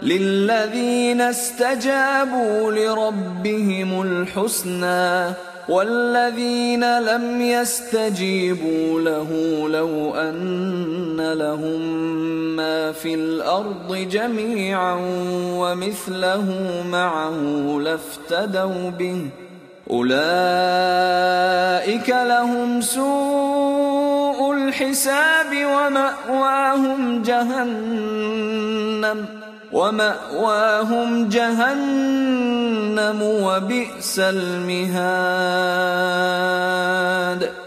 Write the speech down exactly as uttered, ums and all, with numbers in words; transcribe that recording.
للذين استجابوا لربهم الحسنى والذين لم يستجيبوا له لو أن لهم ما في الأرض جميعا ومثله معه لافتدوا به أولئك لهم سوء الحساب ومأواهم جهنم ومأواهم جهنم وبئس المهاد.